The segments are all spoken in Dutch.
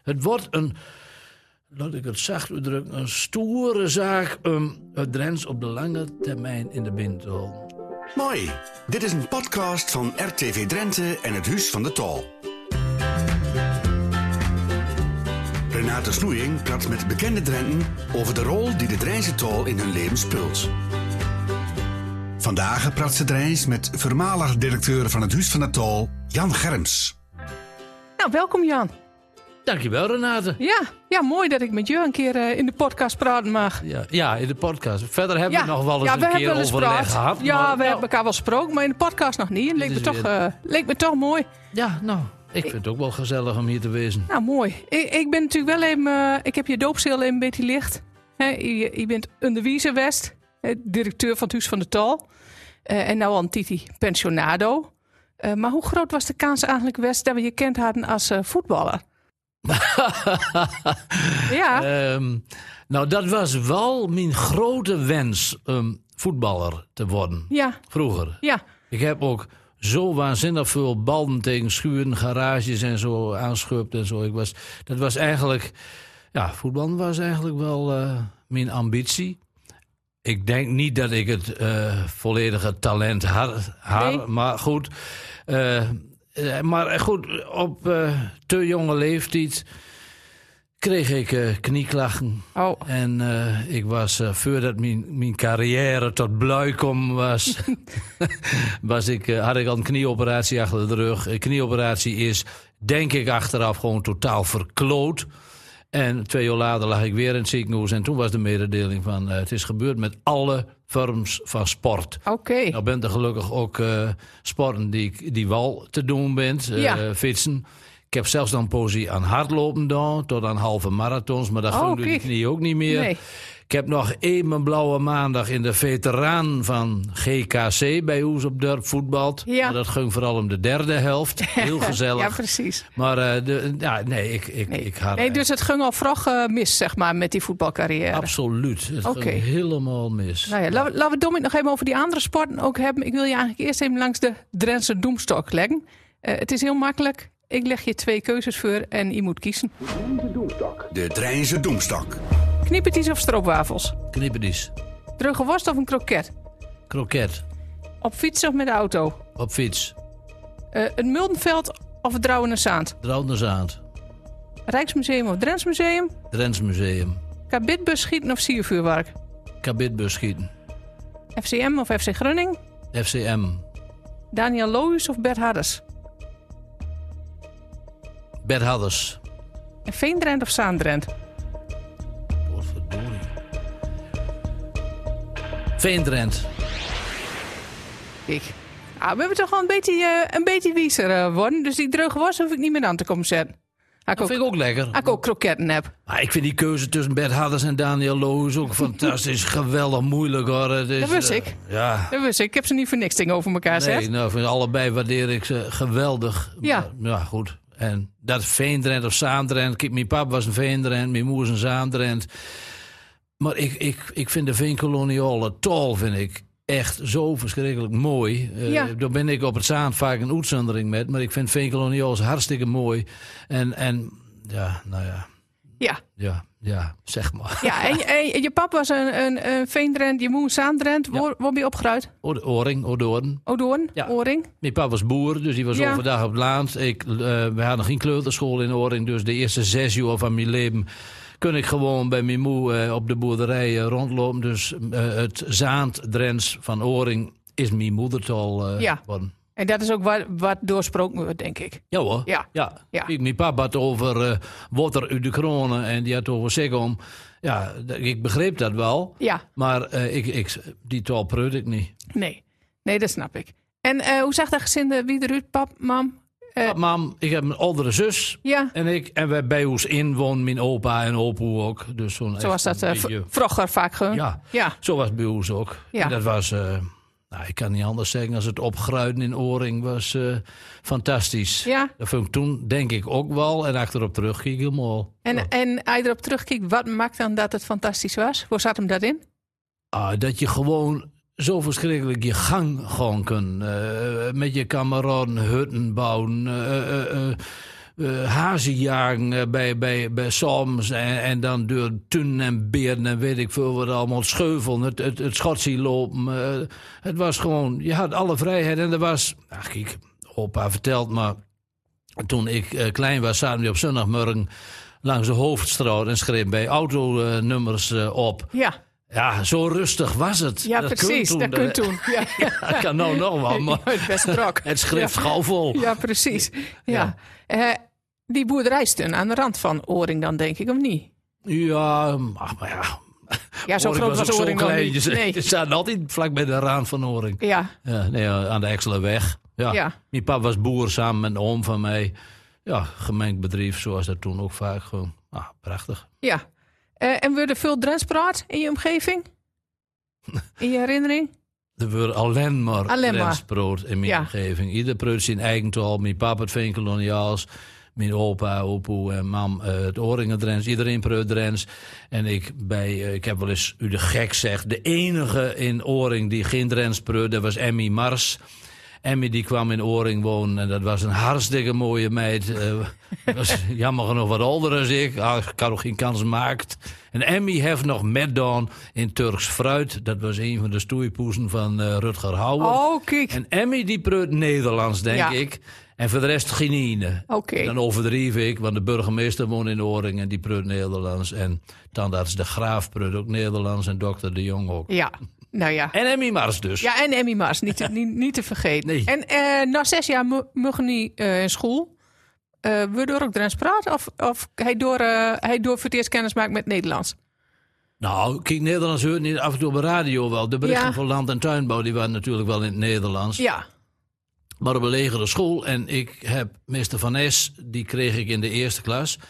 Het wordt laat ik het zacht uitdrukken, een stoere zaak om het Drents op de lange termijn in de bind te houden. Mooi. Dit is een podcast van RTV Drenthe en het Huis van de Tol. Renate Snoeijing praat met bekende Drenten over de rol die de Drijnse Tol in hun leven speelt. Vandaag praat ze Drijns met voormalig directeur van het Huis van de Tol, Jan Germs. Nou, welkom Jan. Dankjewel, Renate. Ja, mooi dat ik met je een keer in de podcast praten mag. Ja, in de podcast. Verder hebben we nog wel eens een keer overleg gehad. Ja, we hebben elkaar wel gesproken, maar in de podcast nog niet. Leek me toch mooi. Ja, nou, ik vind het ook wel gezellig om hier te wezen. Nou, mooi. Ik ben natuurlijk wel even... ik heb je doopstil een beetje licht. Je bent onderwijzer West, directeur van het Huis van de Tol. En nou al een titi pensionado. Maar hoe groot was de kans eigenlijk, West, dat we je kend hadden als voetballer? Ja. Nou, dat was wel mijn grote wens om voetballer te worden. Ja. Vroeger. Ja. Ik heb ook zo waanzinnig veel ballen tegen schuren, garages en zo aanschupt en zo. Dat was eigenlijk... Ja, voetballen was eigenlijk wel mijn ambitie. Ik denk niet dat ik het volledige talent had, Nee. maar goed... Maar goed, op te jonge leeftijd kreeg ik knieklachten. Oh. En ik was, voordat mijn carrière tot bloei kwam, had ik al een knieoperatie achter de rug. Een knieoperatie is, denk ik, achteraf gewoon totaal verkloot. En 2 jaar later lag ik weer in het ziekenhuis. En toen was de mededeling van, het is gebeurd met alle vorms van sport. Oké. Nou bent er gelukkig ook sporten die wel te doen bent. Fietsen. Ik heb zelfs dan poëzie aan hardlopen gedaan. Tot aan halve marathons. Maar dat ging door de knie ook niet meer. Nee. Ik heb nog één blauwe maandag in de veteraan van GKC bij Oes op Dorp voetbald. Ja. Maar dat ging vooral om de derde helft. Heel gezellig. Ja, precies. Maar ik had... Nee, dus het ging al vroeg mis, zeg maar, met die voetbalcarrière. Absoluut. Het Oké. ging helemaal mis. Nou ja, laten we het Dominic nog even over die andere sporten ook hebben. Ik wil je eigenlijk eerst even langs de Drentse doemstok leggen. Het is heel makkelijk. Ik leg je 2 keuzes voor en je moet kiezen. De Drijnse Doemstok. Kniepertjes of stroopwafels? Knipperdies. Droge worst of een kroket? Kroket. Op fiets of met de auto? Op fiets. Het Muldenveld of het Drouwenezaand? Drouwenezaand. Rijksmuseum of Drents Museum? Drents Museum. Kabitbus schieten of siervuurwerk? Kabitbus schieten. FCM of FC Groningen? FCM. Daniel Lohuis of Bert Hadders? Bert Hadders. En Veendrent of Zaandrent? Potverdorie. Veendrent. Kijk. We hebben toch wel een beetje wiezer worden. Dus die droge worst hoef ik niet meer aan te komen zetten. Dat vind ik ook lekker. Als ik ook kroketten heb. Maar ik vind die keuze tussen Bert Hadders en Daniel Lohuis ook fantastisch. Geweldig moeilijk hoor. Het is, Dat wist ik. Ja. Dat wist ik. Ik heb ze niet voor niks tegenover elkaar gezet. Nee, nou, allebei waardeer ik ze geweldig. Ja. Maar, ja, goed. En dat Veendrent of Zaandrent. Kijk, mijn pap was een Veendrent, mijn moeder is een Zaandrent. Maar ik vind de Veenkoloniale Tol vind ik echt zo verschrikkelijk mooi. Daar ben ik op het Zaand vaak een uitzondering met. Maar ik vind Veenkoloniale hartstikke mooi. En ja, nou ja. Ja, zeg maar. Ja, en je pap was een Veendrent, je moeder Zaandrent. Ja. Waar ben je opgegroeid? Oordoorn. Odoorn? Ja. Oring? Mijn papa was boer, dus die was overdag op het land. We hadden geen kleuterschool in Oring, dus de eerste 6 jaar van mijn leven kon ik gewoon bij mijn moe op de boerderij rondlopen. Dus het Zaand-Drents van Oring is mijn moedertaal geworden. En dat is ook wat doorsproken wordt, denk ik. Ja hoor. Ja. Kijk, mijn papa had over water uit de kronen en die had over Segom. Ja, ik begreep dat wel. Ja. Maar die taal preut ik niet. Nee, dat snap ik. En hoe zag dat gezin wie eruit, pap, mam? Mam, ik heb een oudere zus. Ja. En wij bij ons in wonen mijn opa en opoe ook. Dus zoals dat vroeger vaak gewoon. Ja, zo was het bij ons ook. Ja. En dat was, ik kan niet anders zeggen, als het opgruiden in Oring was fantastisch. Ja. Dat vond ik toen, denk ik, ook wel. En achterop terug keek helemaal. En als je erop terugkijkt, wat maakt dan dat het fantastisch was? Hoe zat hem dat in? Dat je gewoon zo verschrikkelijk je gang gewoon kunt. Met je kameraden hutten bouwen. hazenjagen bij Soms en dan door tunnen en beren en weet ik veel wat allemaal, scheuvelen, het schot zien lopen. Het was gewoon, je had alle vrijheid en er was, kijk, opa vertelt, maar toen ik klein was, zaten we op zondagmorgen langs de Hoofdstraat en schreef bij autonummers op. Ja. Ja, zo rustig was het. Ja, precies. Dat kunt toen. Ja. Ik kan nou nog wel, maar best druk. het schrift gauw vol. Ja, precies. Ja. Die boerderij stond aan de rand van Oring dan, denk ik, of niet? Ja, maar ja. Ja, zo groot was Oring nog niet. Nee. Je staat altijd vlak bij de rand van Oring. Ja. Aan de Exelerweg. Ja. Mijn papa was boer samen met een oom van mij. Ja, gemengd bedrijf, zoals dat toen ook vaak gewoon. Prachtig. Ja. En wordt er veel Drents praat in je omgeving? In je herinnering? Er wordt alleen maar Drents praat in mijn omgeving. Ieder praat zijn eigen taal. Mijn papa het Veenkoloniaals. Mijn opa, opoe en mam het Oringen Drents. Iedereen praat Drents. En ik heb wel eens u de gek zegt. De enige in Oring die geen Drents praat, dat was Emmy Mars. Emmy die kwam in Oring wonen en dat was een hartstikke mooie meid. Was jammer genoeg wat ouder dan ik. Ik had nog geen kans gemaakt. En Emmy heeft nog meddaan in Turks Fruit. Dat was een van de stoeipoezen van Rutger Hauer. Oh, kijk. En Emmy die praat Nederlands, denk ik. En voor de rest geen ene. Okay. Dan overdreef ik, want de burgemeester woont in Oring en die praat Nederlands. En tandarts De Graaf praat ook Nederlands en dokter De Jong ook. Ja. Nou ja. En Emmy Mars dus. Ja, en Emmy Mars, niet te vergeten. Nee. En na 6 jaar mogen niet in school. Wil je ook Drents praten? Of hij door voor het eerst kennis maakt met Nederlands? Nou, kijk, Nederlands hoort niet af en toe op de radio wel. De berichten van Land- en Tuinbouw die waren natuurlijk wel in het Nederlands. Ja. Maar op een legere school. En ik heb meester Van Es, die kreeg ik in de eerste klas.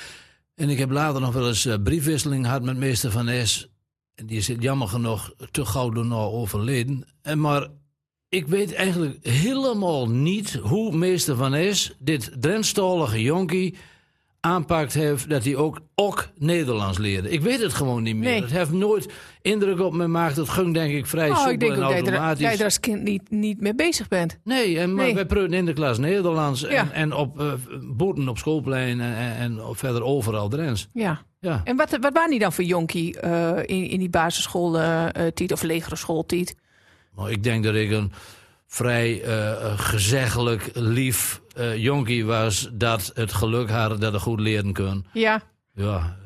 En ik heb later nog wel eens briefwisseling gehad met meester Van Es. En die is jammer genoeg te gauw daarna overleden. Maar ik weet eigenlijk helemaal niet hoe meester Van Es dit Drentstalige jonkie aanpakt heeft dat hij ook Nederlands leerde. Ik weet het gewoon niet meer. Nee. Het heeft nooit indruk op me gemaakt. Het ging denk ik vrij soepel ik denk en ook automatisch. dat je er als kind niet mee bezig bent. Nee, maar wij praten in de klas Nederlands. Ja. En op boeten op schoolplein en verder overal Drents. Ja. Ja. En wat waren die dan voor jonkie in die basisschooltijd of legere schooltijd? Maar ik denk dat ik een vrij gezeggelijk, lief jonkie was dat het geluk had dat ik goed leren kon. Ja. Ja,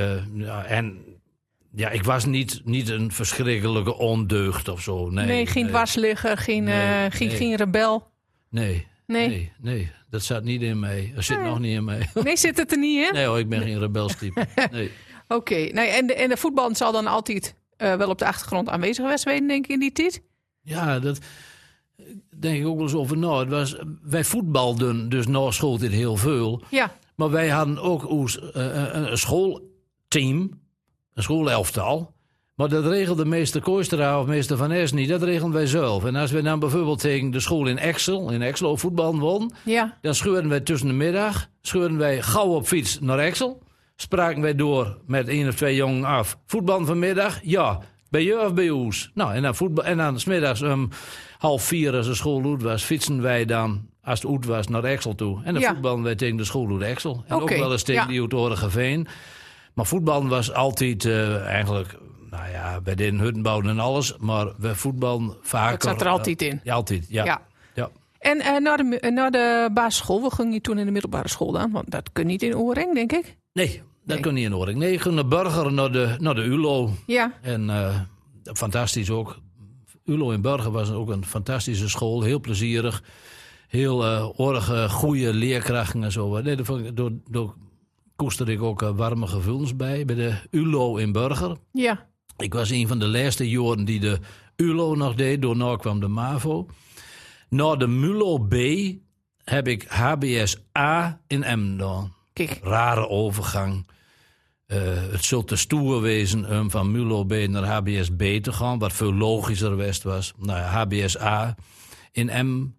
ik was niet een verschrikkelijke ondeugd of zo. Nee, geen dwarsligger, geen rebel. Nee, dat zat niet in mij. Dat zit nog niet in mij. Nee, zit het er niet in? Nee hoor, ik ben geen rebelstype. Nee. Oké, en de voetbal zal dan altijd wel op de achtergrond aanwezig geweest zijn, denk ik, in die tijd? Ja, dat denk ik ook wel eens over na. Wij voetbalden dus na schooltijd heel veel. Ja. Maar wij hadden ook een schoolteam, een schoolelftal. Maar dat regelde meester Kooistra of meester Van Es niet. Dat regelden wij zelf. En als we dan bijvoorbeeld tegen de school in Exel voetbal won, dan scheurden wij tussen de middag, gauw op fiets naar Exel. Spraken wij door met 1 of 2 jongen af. Voetbal vanmiddag? Ja. Bij je of bij ons? Nou, en dan 's middags 3:30 als de school uit was, fietsen wij dan, als het uit was, naar Exel toe. En dan voetballen wij tegen de school uit Exel. En ook wel eens tegen die uit Oregeveen. Maar voetballen was altijd eigenlijk, wij deden huttenbouwen en alles, maar we voetballen vaker. Dat zat er altijd in. Ja, altijd, ja. En naar de basisschool, we gingen toen in de middelbare school dan? Want dat kun niet in Oring, denk ik. Nee, dat kon niet in Oring. Nee, ik ging naar Burger, naar de ULO. Ja. En fantastisch ook. ULO in Burger was ook een fantastische school. Heel plezierig. Heel goede leerkrachten en zo. Nee, daar koesterde ik ook warme gevoelens bij de ULO in Burger. Ja. Ik was een van de laatste jaren die de ULO nog deed. Daarna kwam de MAVO. Na de MULO B heb ik HBS A in Emmen gedaan. Kijk. Rare overgang. Het zult te stoer wezen om van MULO B naar HBS B te gaan, wat veel logischer was. Nou ja, HBS A in Emmen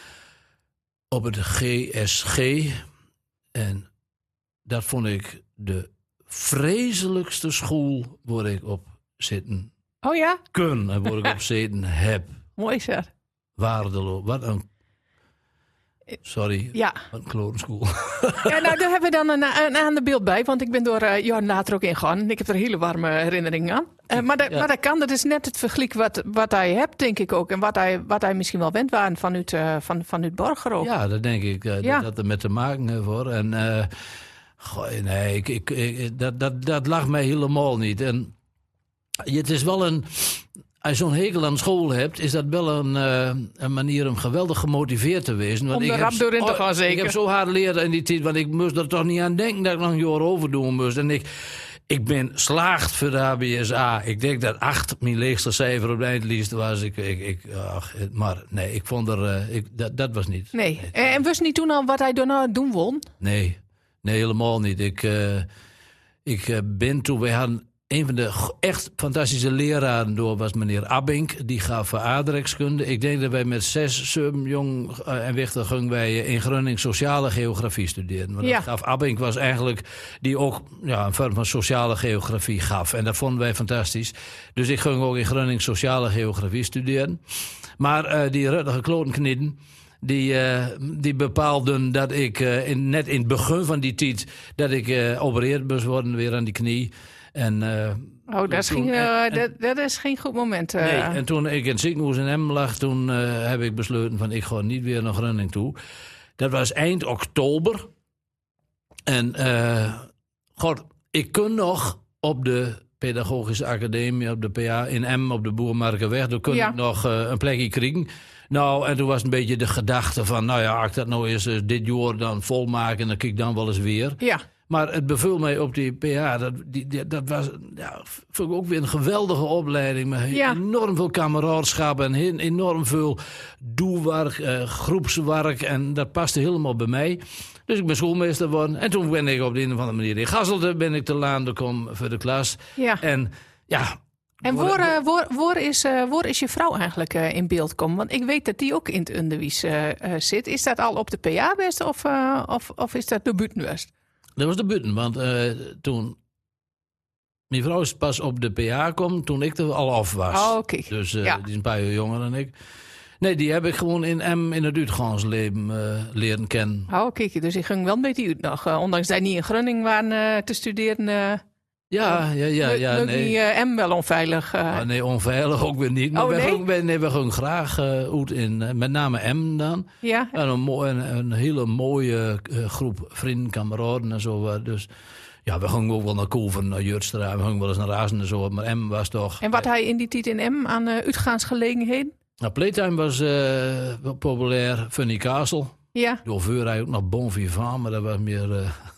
op het GSG. En dat vond ik de vreselijkste school waar ik op zitten Oh ja? en waar ik op zitten heb. Mooi zeg. Waardeloos. Wat een... Sorry, Ja. een klotenschool. Ja, nou, daar hebben we dan een ander beeld bij. Want ik ben door Jorn later ook ingegaan. En ik heb er hele warme herinneringen aan. Maar dat kan. Dat is net het vergelijk wat hij hebt, denk ik ook. En wat hij misschien wel wend waren vanuit Borger ook. Ja, dat denk ik. Dat er met te maken heeft, hoor. En nee, dat lag mij helemaal niet. En het is wel als je zo'n hekel aan school hebt, is dat wel een manier om geweldig gemotiveerd te wezen. Want om de rap doorin te gaan, zeker. Ik heb zo hard leren in die tijd, want ik moest er toch niet aan denken dat ik nog een jaar over doen moest. En ik ben slaagd voor de HBSA. Ik denk dat 8 mijn leegste cijfer op de eindlijst was. Maar nee, ik vond dat was niet. Nee. En wist niet toen al wat hij daarna doen won? Nee, helemaal niet. Ik ben toen, wij hadden een van de echt fantastische leraren door was meneer Abink. Die gaf aardrijkskunde. Ik denk dat wij met 6, 7 jong en wichtig gingen wij in Groningen sociale geografie studeren. Want dat gaf Abink was eigenlijk die ook een vorm van sociale geografie gaf. En dat vonden wij fantastisch. Dus ik ging ook in Groningen sociale geografie studeren. Maar die ruttige klotenknitten, die bepaalden dat ik net in het begin van die tijd dat ik opereerd moest worden weer aan die knie. En, dat is geen goed moment. Nee, en toen ik in het ziekenhuis in Emmen lag, toen heb ik besloten van ik ga niet weer naar Groningen toe. Dat was eind oktober. En ik kon nog op de Pedagogische Academie, op de PA in Emmen, op de Boermarkenweg, daar kon ik nog een plekje krijgen. Nou, en toen was een beetje de gedachte van, als ik dat nou eens dit jaar dan volmaken, dan kijk ik dan wel eens weer. Ja. Maar het beviel mij op die PA. Dat was vond ik ook weer een geweldige opleiding. Met enorm veel kameraadschap en enorm veel doelwerk, groepswerk. En dat paste helemaal bij mij. Dus ik ben schoolmeester geworden. En toen ben ik op de een of andere manier in Gasselte ben ik te laan gekomen voor de klas. Ja. En ja. En waar is je vrouw eigenlijk in beeld gekomen? Want ik weet dat die ook in het onderwijs zit. Is dat al op de PA best of is dat de buitenwest? Dat was de buiten, want toen mijn vrouw is pas op de PA kwam, toen ik er al af was. Oh, oké. Dus die is een paar jaar jonger dan ik. Nee, die heb ik gewoon in het uitgaansleven leren kennen. Oh, kijk, dus ik ging wel een beetje uit nog. Ondanks dat niet in Groningen waren te studeren. Ja. Leuk niet wel onveilig. Nee, onveilig ook weer niet. Maar we gaan graag uit in, met name M dan. Ja. En een hele mooie groep vrienden, kameraden en zo. Dus ja, we gingen ook wel naar Koeven, naar Jutstra. We gingen wel eens naar Razen en zo. Maar M was toch... En wat hij in die tijd in M aan uitgaansgelegenheden? Nou, Playtime was populair. Funny Castle. Ja. Door vuur hij ook nog Bon Vivant, maar dat was meer...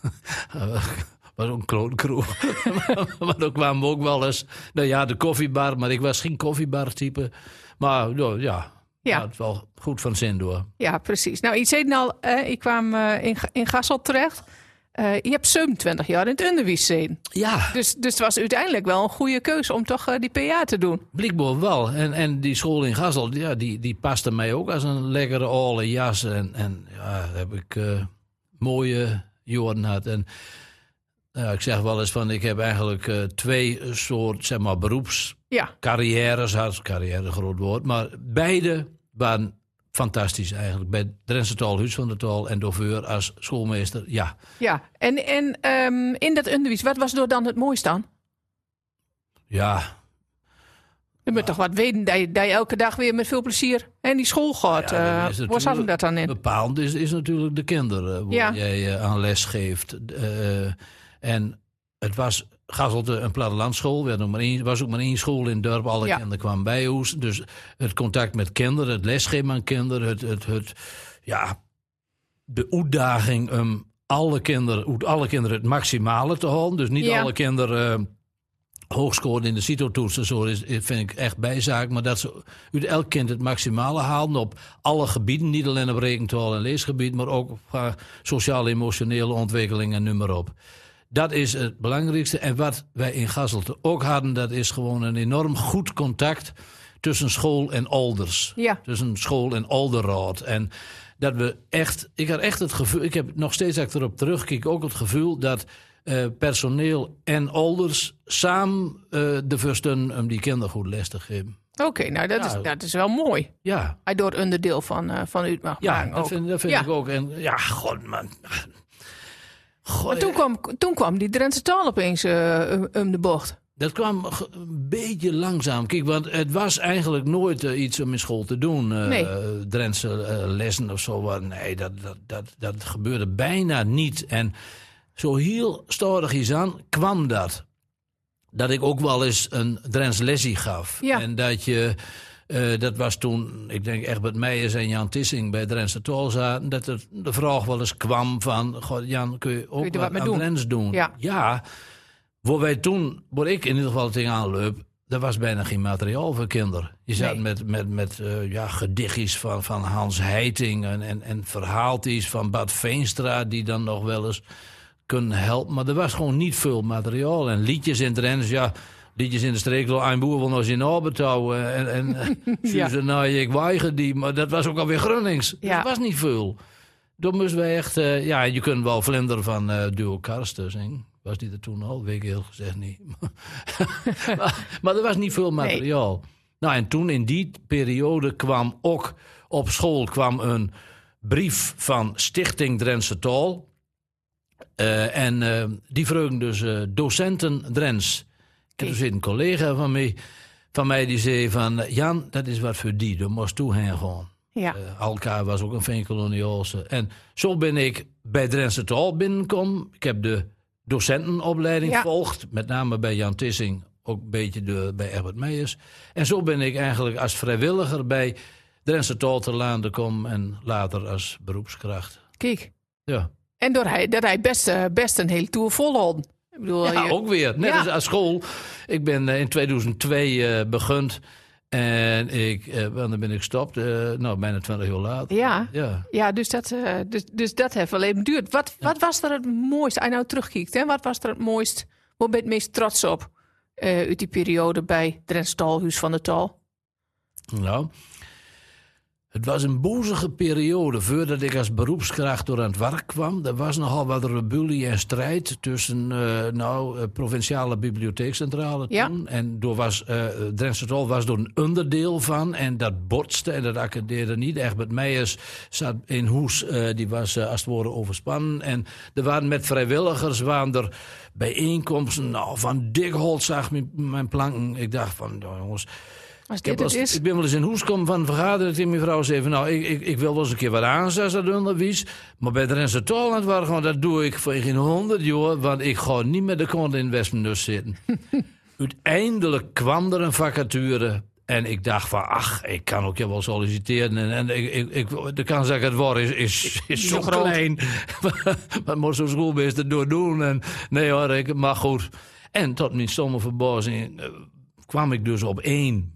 was ook een klootkroeg. Maar dan kwamen we ook wel eens... de koffiebar, maar ik was geen koffiebar-type. Maar het is wel goed van zin door. Ja, precies. Nou, je zei al, ik kwam in Gasselt terecht. Je hebt 27 jaar in het onderwijs gezeten. Ja. Dus het was uiteindelijk wel een goede keuze om toch die PA te doen. Blijkbaar wel. En die school in Gasselt, die paste mij ook als een lekkere oude jas. En heb ik mooie jaren gehad. En ik zeg wel eens van, ik heb eigenlijk 2 soort, beroepscarrières gehad. Carrière, groot woord. Maar beide waren fantastisch eigenlijk. Bij Drentse Taal, Huis van de Taal en Doveur als schoolmeester, ja. Ja, en in dat onderwijs, wat was door dan het mooiste aan? Ja. Je moet toch wat weten dat je elke dag weer met veel plezier en die school gaat. Waar zat hem dat dan in? Bepaald is natuurlijk de kinderen waar jij aan les geeft. En het was Gasselte een plattelandschool. Er was ook maar 1 school in het dorp. Alle kinderen kwamen bij ons. Dus het contact met kinderen, het lesgeven aan kinderen, de uitdaging om alle kinderen het maximale te halen. Dus niet alle kinderen hoog scoren in de CITO-toetsen. Zo vind ik echt bijzaak. Maar dat ze uit elk kind het maximale halen op alle gebieden. Niet alleen op rekentaal en leesgebied, maar ook op sociaal-emotionele ontwikkeling en noem maar op. Dat is het belangrijkste. En wat wij in Gasselte ook hadden, dat is gewoon een enorm goed contact tussen school en ouders. Ja. Tussen school en ouderraad. En dat we echt, ik had echt het gevoel, ik heb nog steeds als ik erop terugkijk ook het gevoel dat personeel en ouders samen de versten om die kinderen goed les te geven. Oké, nou dat is wel mooi. Ja. Hij door onderdeel van u mag maken Dat ook. vind ik ook. En ja, god man. God, Maar toen kwam die Drentse taal opeens om de bocht. dat kwam een beetje langzaam. Kijk, want het was eigenlijk nooit iets om in school te doen. Nee. Drentse lessen of zo. Nee, dat gebeurde bijna niet. En zo heel storig aan kwam dat. Dat ik ook wel eens een Drents lesje gaf. Ja. En dat je... dat was toen, ik denk Egbert Meijers en Jan Tissing bij Drentse Taal zaten. Dat de vraag wel eens kwam van... God, Jan, kun je ook er wat mee aan doen? Drents doen? Ja. Waar ik in ieder geval tegenaan loop... Er was bijna geen materiaal voor kinderen. Je zat met gedichtjes van Hans Heiting... en verhaaltjes van Bad Veenstra... die dan nog wel eens kunnen helpen. Maar er was gewoon niet veel materiaal. En liedjes in Drents, liedjes in de streek, een boer wil nog zijn arbeid houden. En ik weiger die. Maar dat was ook alweer Grunnings. Ja. Dat was niet veel. Dan moesten we echt... je kunt wel Vlinder van Duo Karsten zingen. Was die er toen al? Weet ik heel gezegd niet. maar er was niet veel materiaal. Nee. Nou, en toen in die periode kwam ook op school een brief van Stichting Drentse Taal. Die vroegen dus docenten Drents. En toen zit een collega van mij die zei van... Jan, dat is wat voor die, daar moest toe heen gaan. Ja. Alkaar was ook een veenkoloniaalse. En zo ben ik bij Drentse Taal binnengekomen. Ik heb de docentenopleiding gevolgd. Met name bij Jan Tissing, ook een beetje bij Egbert Meijers. En zo ben ik eigenlijk als vrijwilliger bij Drentse Taal te Laan gekomen. En later als beroepskracht. Kijk. Ja. En dat hij best een hele tour volhoudt. Ik bedoel, ook weer. Net als school. Ik ben in 2002 begund. En dan ben ik gestopt. Bijna 20 jaar later. Ja, dus dat heeft wel even duurt. Wat was er het mooiste? Als je nou terugkijkt, hè? Wat was er het mooist? Waar ben je het meest trots op? Uit die periode bij Drents Taalhuis van de Taal? Nou... Het was een boezige periode voordat ik als beroepskracht door aan het werk kwam. Er was nogal wat rebellie en strijd tussen provinciale bibliotheekcentrale toen. En Drentse Taal was er een onderdeel van. En dat botste en dat accadeerde niet. Egbert Meijers zat in Hoes, die was als het ware overspannen. En er waren met vrijwilligers er bijeenkomsten van dik holt zag mijn planken. Ik dacht van, jongens... Ik ben wel eens in Hoes komen van een vergadering tegen mijn vrouw zei van, ik wil wel eens een keer wat aanzetten dat onderwijs. Maar bij Drentse Taal aan het waren, dat doe ik voor geen 100 jaar, want ik ga niet met de kont in Westendus zitten. Uiteindelijk kwam er een vacature en ik dacht van, ik kan ook wel solliciteren. En de kans dat ik het word is zo klein. Wat moet zo'n schoolmeester door doen? En, nee hoor, maar goed. En tot mijn stomme verbazing kwam ik dus op 1.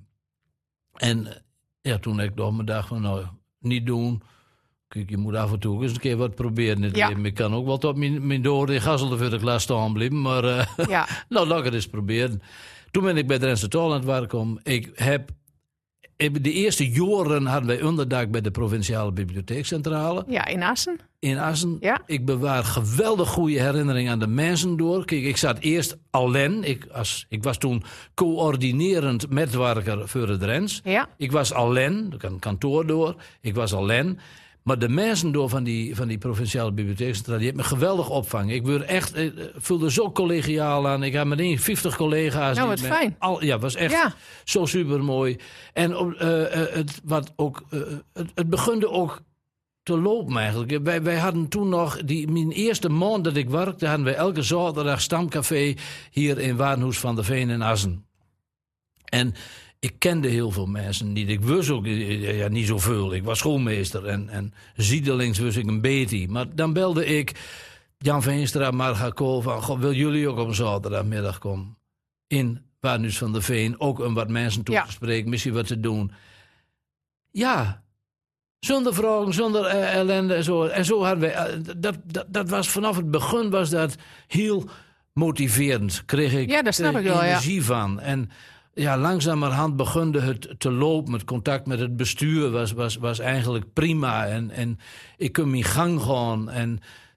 En toen ik door me dacht van, niet doen. Kijk, je moet af en toe eens een keer wat proberen. Ik kan ook wel tot mijn dood in Gasselde voor de klas staan blijven. Maar laat ik het eens proberen. Toen ben ik bij Drentse Taal aan het werk gekomen. De eerste jaren hadden wij onderdak bij de provinciale bibliotheekcentrale. Ja, in Assen. In Assen. Ja. Ik bewaar geweldig goede herinneringen aan de mensen door. Kijk, ik zat eerst alleen. Ik was toen coördinerend medewerker voor het Drents. Ja. Ik was alleen, een kantoor door. Ik was alleen. Maar de mensen door van die provinciale bibliotheekcentrale, die hebben me geweldig opvangen. Ik voelde zo collegiaal aan. Ik had meteen 50 collega's. Nou, wat fijn. Het was echt zo supermooi. En het begunde ook te lopen eigenlijk. Wij hadden toen nog, mijn eerste maand dat ik werkte, hadden wij elke zaterdag stamcafé hier in Waardenhoes van der Veen in Assen. En ik kende heel veel mensen niet. Ik wist ook niet zoveel. Ik was schoolmeester en ziedelings wist ik een beetje. Maar dan belde ik Jan Veenstra, Marga Kool van, wil jullie ook op een zaterdagmiddag komen? In Waardenhoes van der Veen, ook om wat mensen toe te spreken, misschien wat te doen. Ja, zonder vragen, zonder ellende en zo. En zo hadden wij, dat was vanaf het begin was dat heel motiverend. Kreeg ik daar snap ik wel, energie van. En langzamerhand begon het te lopen. Het contact met het bestuur was eigenlijk prima. En ik kon mijn gang gaan. En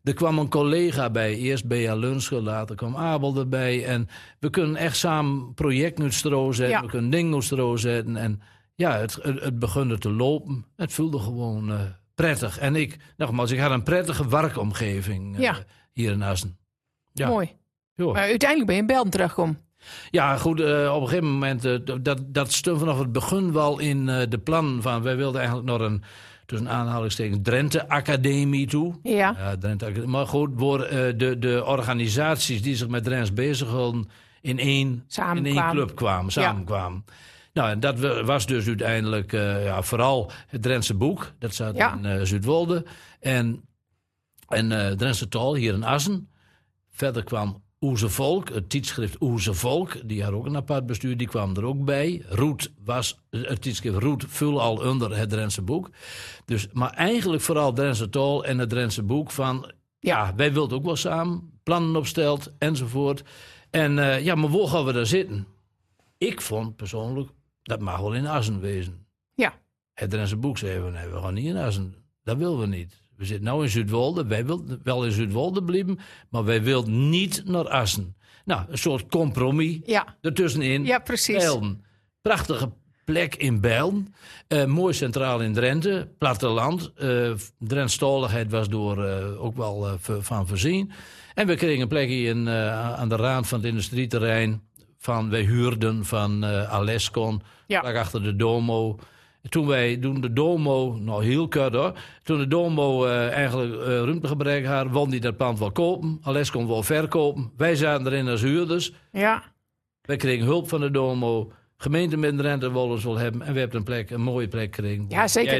Er kwam een collega bij, eerst Bea Lunske, later kwam Abel erbij. En we kunnen echt samen projecten uit stro zetten, we kunnen dingen uit stro zetten. En ja, het begon te lopen. Het voelde gewoon prettig. En ik had een prettige werkomgeving hier in Assen. Ja. Mooi. Jo. Maar uiteindelijk ben je in Belden terechtgekomen. Ja, goed, op een gegeven moment, dat stond vanaf het begin wel in de plannen van, wij wilden eigenlijk nog een, tussen aanhalingstekens, Drenthe Academie toe. Ja. Drenthe Academie. Maar goed, voor de organisaties die zich met Drents bezighielden in één club samenkwamen. Nou, en dat was dus uiteindelijk vooral het Drentse Boek. Dat zat in Zuidwolde. En Drentse Taal hier in Assen. Verder kwam Oeze Volk, het tijdschrift Oeze Volk. Die had ook een apart bestuur, die kwam er ook bij. Het tijdschrift Roet viel al onder het Drentse Boek. Dus, maar eigenlijk vooral Drentse Taal en het Drentse Boek van... Ja, wij wilden ook wel samen, plannen opsteld enzovoort. En maar waar gaan we daar zitten? Ik vond persoonlijk, dat mag wel in Assen wezen. Ja. Het Drentse Boek zei nee, we gaan niet in Assen. Dat willen we niet. We zitten nu in Zuidwolde. Wij wilden wel in Zuidwolde blijven, maar wij wilden niet naar Assen. Nou, een soort compromis ertussenin. Ja, precies. Bijlden. Prachtige plek in Bijlden. Mooi centraal in Drenthe. Platteland. Drentstaligheid was door ook wel van voorzien. En we kregen een plekje aan de rand van het industrieterrein. Wij huurden van Alescon. Vlak achter de Domo. Toen de Domo, nou heel kort hoor. Toen de Domo eigenlijk ruimtegebrek had, won die dat pand wel kopen. Alescon wel verkopen. Wij zaten erin als huurders. Ja. Wij kregen hulp van de Domo. Gemeente Midden-Drenthe wilden ons wel hebben. En we hebben een mooie plek gekregen. Ja, zeker.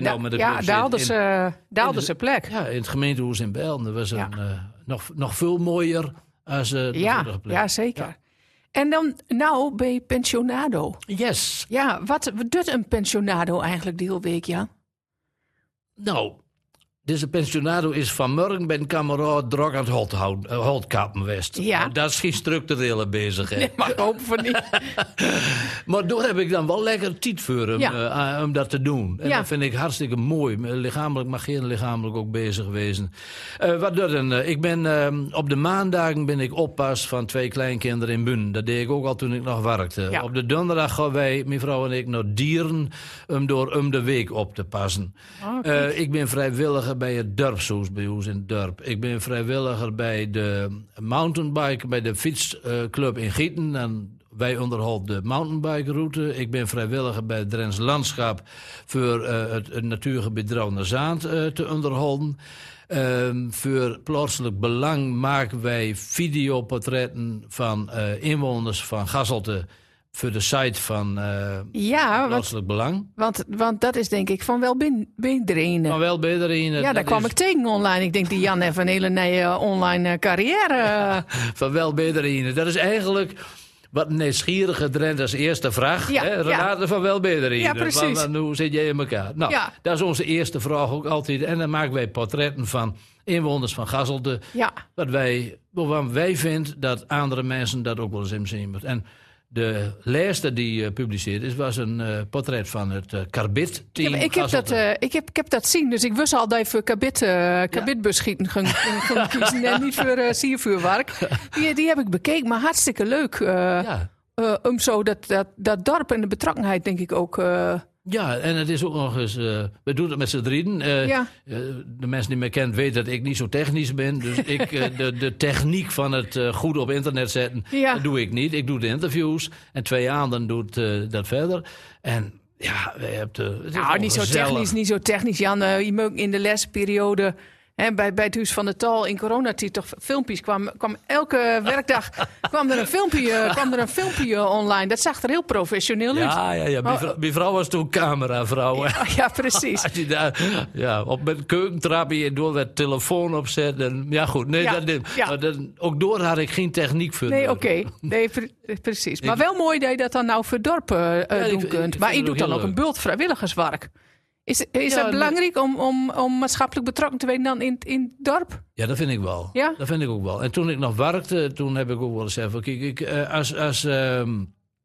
Daar hadden ze plek. Ja, in het gemeentehuis in Bijlden. Dat was nog veel mooier als de vorige plek. Ja, zeker. Ja. En dan, nou ben je pensionado. Yes. Ja, wat doet een pensionado eigenlijk die hele week, Jan? Nou, deze pensionado is vanmorgen bij een kameraad druk aan het holtkappen west. Ja. Dat is geen structurele bezigheid. Nee, maar ik hoop van niet. Maar daar heb ik dan wel lekker tijd voor om dat te doen. En dat vind ik hartstikke mooi. Lichamelijk mag geen lichamelijk ook bezig wezen. Ik ben op de maandagen ben ik oppas van 2 kleinkinderen in Bun. Dat deed ik ook al toen ik nog werkte. Ja. Op de donderdag gaan wij, mijn vrouw en ik, naar Dieren om de week op te passen. Ik ben vrijwilliger bij het dorpshuis bij ons in het dorp. Ik ben vrijwilliger bij de mountainbike, bij de fietsclub in Gieten. En wij onderhouden de mountainbike-route. Ik ben vrijwilliger bij het Drents Landschap voor het natuurgebied Drouwnerzaand te onderhouden. Voor plaatselijk belang maken wij videoportretten van inwoners van Gasselte voor de site van plaatselijk belang. Want dat is denk ik van wel iedereen. Van wel iedereen. Ja, daar kwam ik tegen online. Ik denk die Jan heeft een hele nieuwe online carrière. Van wel iedereen. Dat is eigenlijk wat een nieuwsgierige Drent als eerste vraag. Ja, Renate van wel iedereen. Ja, precies. Hoe zit jij in elkaar? Nou, dat is onze eerste vraag ook altijd. En dan maken wij portretten van inwoners van Gasselte. Ja. Waarvan wij vinden dat andere mensen dat ook wel eens in zien moeten. En de laatste die publiceerd is, was een portret van het Carbit-team. Ik heb dat zien, dus ik wist al dat je voor Carbit-beschieten ging kiezen en niet voor siervuurwerk. Die heb ik bekeken, maar hartstikke leuk. Om zo dat dorp en de betrokkenheid denk ik ook... Ja, en het is ook nog eens... we doen het met z'n drieën. De mensen die mij kennen weten dat ik niet zo technisch ben. Dus de techniek van het goed op internet zetten, dat doe ik niet. Ik doe de interviews. En 2 anderen doet dat verder. En ja, we hebben... niet zo technisch, Jan. Je moet in de lesperiode... En bij het Huis van de Taal in coronatijd toch filmpjes kwam elke werkdag kwam er een filmpje online. Dat zag er heel professioneel uit. Ja. Mijn vrouw was toen cameravrouw. Ja, precies. Als je daar op met een keukentrapje en door het telefoon opzet. En, ja, goed. Nee, ook door had ik geen techniek voor. Nee, oké. Nee, precies. Maar wel mooi dat je dat dan nou voor dorpen doen kunt. Maar je doet dan ook een bult vrijwilligerswerk. Is dat belangrijk om maatschappelijk betrokken te worden dan in het dorp? Ja, dat vind ik wel. Ja? Dat vind ik ook wel. En toen ik nog werkte, toen heb ik ook wel eens even... Kijk,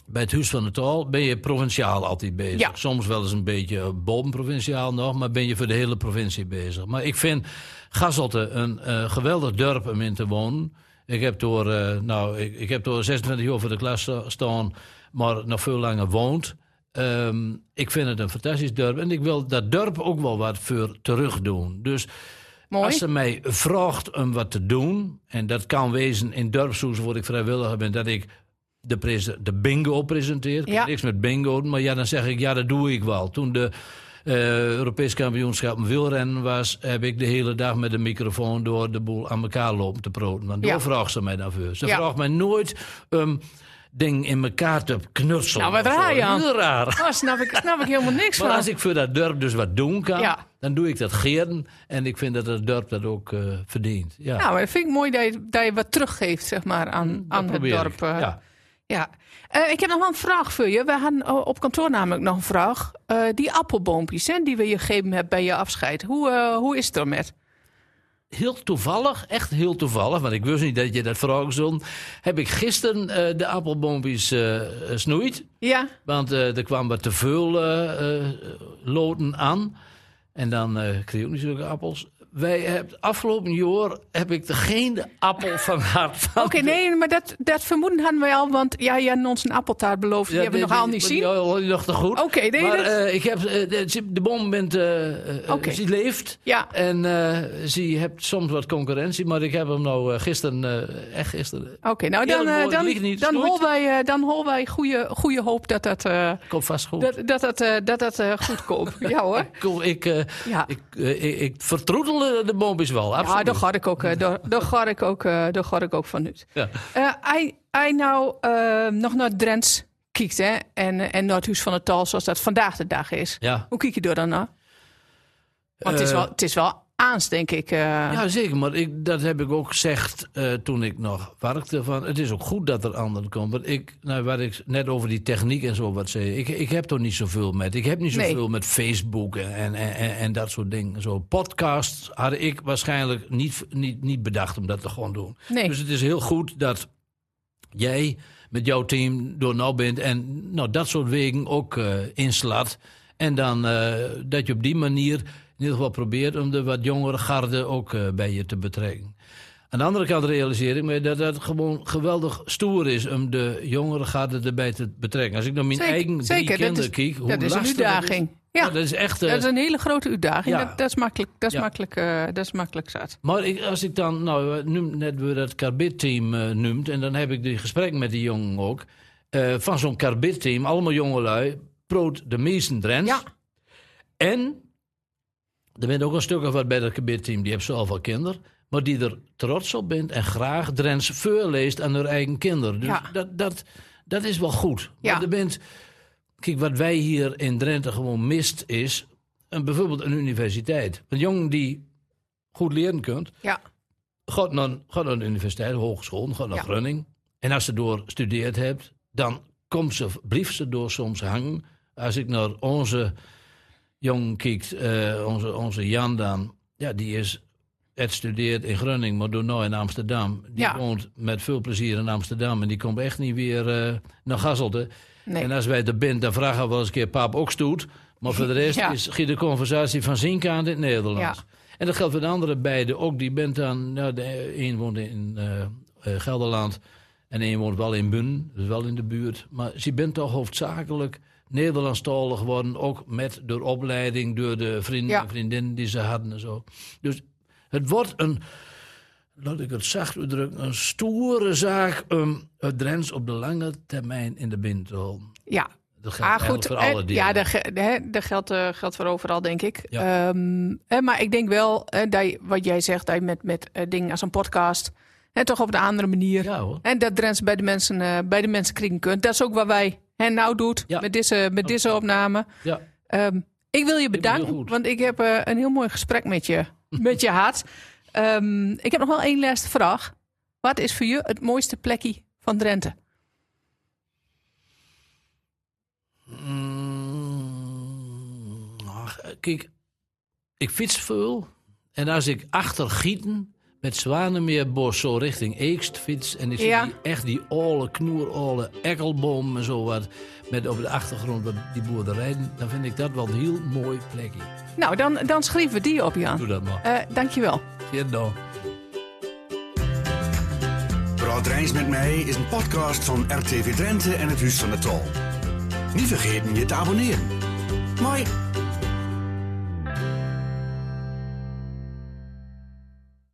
bij het Huis van de Tal ben je provinciaal altijd bezig. Ja. Soms wel eens een beetje bovenprovinciaal nog, maar ben je voor de hele provincie bezig. Maar ik vind Gasselte een geweldig dorp om in te wonen. Ik heb door 26 jaar voor de klas staan, maar nog veel langer woont. Ik vind het een fantastisch dorp en ik wil dat dorp ook wel wat voor terug doen. Dus Mooi. als ze mij vraagt om wat te doen, en dat kan wezen in dorpshuis waar ik vrijwilliger ben, dat ik de bingo presenteer. Ik heb niks met bingo, maar ja, dan zeg ik, ja, dat doe ik wel. Toen de Europees kampioenschap wielrennen was, heb ik de hele dag met de microfoon door de boel aan elkaar lopen te proten. Want daar vraagt ze mij dan voor. Ze vraagt mij nooit ding in elkaar te knutselen. Nou, wat raar, Jan. Heel raar. Daar snap ik helemaal niks Maar van. als ik voor dat dorp dus wat doen kan, dan doe ik dat geren. En ik vind dat het dorp dat ook verdient. Ja. Nou, maar dat vind ik mooi dat je wat teruggeeft, zeg maar, aan het dorp. Ja. Ik heb nog wel een vraag voor je. We hadden op kantoor namelijk nog een vraag. Die appelboompjes die we je gegeven hebben bij je afscheid. Hoe is het ermee? Heel toevallig, echt heel toevallig, want ik wist niet dat je dat vragen zult, heb ik gisteren de appelboompjes snoeid. Ja. Want er kwam wat te veel loten aan. En dan kreeg je ook niet zulke appels. Afgelopen jaar heb ik er geen appel van gehad. Oké, nee, maar dat vermoeden hadden wij al. Want je had ons een appeltaart beloofd. Die hebben we nog al niet zien. Ja, nog te goed. Oké, nee, maar ik heb de boom ze leeft. Ja. En ze heeft soms wat concurrentie. Maar ik heb hem nou gisteren. Oké, nou dan horen wij goede hoop dat dat. Komt vast goed. Dat goed komt. Ja hoor. Ik vertroetel de boompjes wel. Absoluut. Ja, daar ga ik ook van uit. Ja. Hij nou nog naar Drents kijkt, hè? En naar het Huis van het Tal, zoals dat vandaag de dag is. Ja. Hoe kijk je er dan naar? Want het is wel aans, denk ik. Ja, zeker. Maar dat heb ik ook gezegd toen ik nog werkte. Van, het is ook goed dat er anderen komen. Wat ik net over die techniek en zo wat zei. Ik heb er niet zoveel met. Ik heb niet zoveel met Facebook en dat soort dingen. Zo podcasts had ik waarschijnlijk niet bedacht om dat te gewoon doen. Nee. Dus het is heel goed dat jij met jouw team door nou bent en dat soort wegen ook inslaat. En dan dat je op die manier in ieder geval probeert om de wat jongere garde ook bij je te betrekken. Aan de andere kant realiseer ik me dat het gewoon geweldig stoer is om de jongere garde erbij te betrekken. Als ik naar mijn eigen drie kinderen kijk, hoe dat is een uitdaging. Ja, dat is echt. Dat is een hele grote uitdaging. Ja. Dat is makkelijk zat. Maar als ik dan, net weer dat Carbid-team noemt, en dan heb ik die gesprekken met die jongen ook, van zo'n Carbid-team, allemaal jongelui, proot de meesten Drents. Ja. En er bent ook een stuk of wat bij dat Carbid-team, die heeft zelf al kinderen, maar die er trots op bent en graag Drents voorleest aan hun eigen kinderen. Dus dat is wel goed. Ja. Maar kijk, wat wij hier in Drenthe gewoon mist is bijvoorbeeld een universiteit. Een jongen die goed leren kunt, gaat naar een universiteit, hogeschool, gaat naar Groningen. En als ze door studeerd hebt, dan blijft ze door soms hangen. Als ik naar onze jongen kijk, onze Jan dan, die is het studeert in Groningen, maar doet nou in Amsterdam. Die woont met veel plezier in Amsterdam en die komt echt niet weer naar Gasselte. Nee. En als wij er bent, dan vragen we wel eens een keer pap ook stoet. Maar voor de rest is de conversatie van zijn kant in het Nederlands. Ja. En dat geldt voor de andere beiden ook. Die bent dan, de een woont in Gelderland en een woont wel in Bun, dus wel in de buurt. Maar ze bent toch hoofdzakelijk Nederlandstalig geworden, ook door opleiding, door de vrienden en vriendinnen die ze hadden en zo. Dus het wordt laat ik het zacht uitdrukken, een stoere zaak om het Drents op de lange termijn in de bind te houden. Ja. Dat geldt voor alle dingen. Ja, dat geldt voor overal, denk ik. Ja. Maar ik denk wel, wat jij zegt, dat je met dingen als een podcast, toch op een andere manier, en dat Drents bij de mensen kriegen kunt. Dat is ook wat wij nou doet met deze opname. Ja. Ik wil je bedanken, want ik heb een heel mooi gesprek met je gehad. Ik heb nog wel één laatste vraag. Wat is voor je het mooiste plekje van Drenthe? Kijk, ik fiets veel. En als ik achter Gieten met Zwanemeerbos zo richting Eekst fiets. En ik zie echt die oude, knoeroude ekkelboom en zo wat. Met op de achtergrond die boerderijen. Dan vind ik dat wel een heel mooi plekje. Nou, dan schrijven we die op, Jan. Doe dat maar. Dankjewel. Ja, nou. Praat Rijns met mij is een podcast van RTV Drenthe en het Huis van de Tol. Niet vergeten je te abonneren. Mooi.